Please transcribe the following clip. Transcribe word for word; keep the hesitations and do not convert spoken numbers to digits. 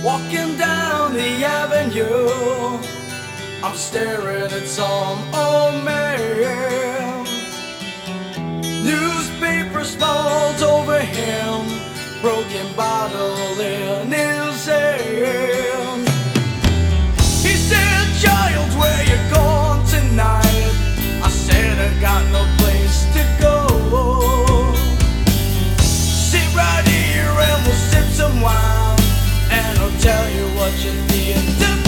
Walking down the avenue, I'm staring at some old man. Newspapers fall over him, broken bottle in his hand. He said, "Child, where you going tonight?" I said, "I got no place to go. Sit right here and we'll sip some wine, and I'll tell you what you need to